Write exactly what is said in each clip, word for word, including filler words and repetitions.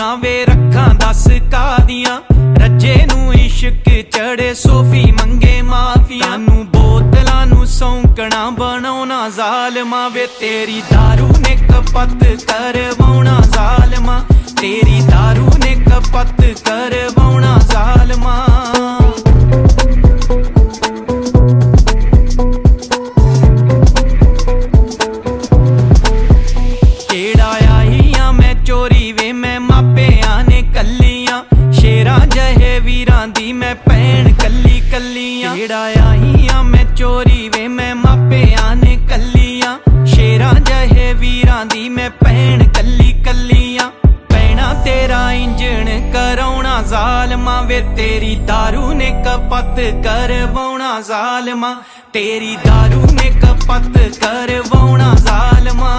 ਦੀਆਂ ਵੇ ਰੱਖਾਂ ਦਸ ਕਾਦੀਆਂ ਰੱਜੇ ਨੂੰ ਇਸ਼ਕ ਚੜੇ ਸੋਫੀ ਮੰਗੇ ਮਾਫੀਆਂ ਨੂੰ ਬੋਤਲਾਂ ਨੂੰ ਸੌਂਕਣਾ ਬਣਾਉਣਾ ਜ਼ਾਲਮਾਂ ਵੇ ਤੇਰੀ ਦਾਰੂ ਨੇ ਕਪੱਤ ਕਰਵਾਉਣਾ ਜ਼ਾਲਮਾਂ तेरी दारू ने कपत करवाउणा ज़ालिमा केड़ा आईयां मैं चोरी वे मैं मापियां ने कलियां शेरां जहे वीरां दी मैं भैन कली कलियां केड़ा आईयां मैं चोरी वे मैं मापियां ने कलियां शेरां जहे वीरां दी मैं भैन कली कलियां तेरा इंजन कराउणा ज़ालिमा वे तेरी दारू ने कपत करवाउणा ज़ालिमा तेरी दारू ने कपत करवाउणा ज़ालिमा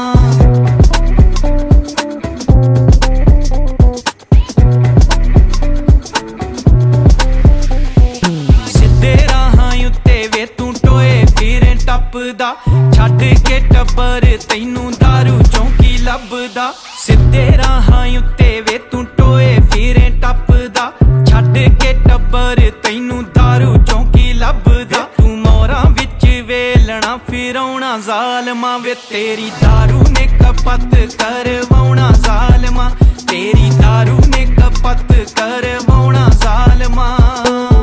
सिद्धे राहां उत्ते वे तू टोए फिर टपदा छड्ड के टब्बर तैनू दारू चौंकी लभदा सिद्धे राहां उत्ते वे तू टोए फिरे टपदा छड्ड के टब्बर तैनू दारू चौंकी लभदा तू मोरां विच वेलणा फिराउणा ज़ालिमा वे तेरी दारू ने कपत करवाउणा ज़ालिमा तेरी दारू ने कपत करवाउणा ज़ालिमा।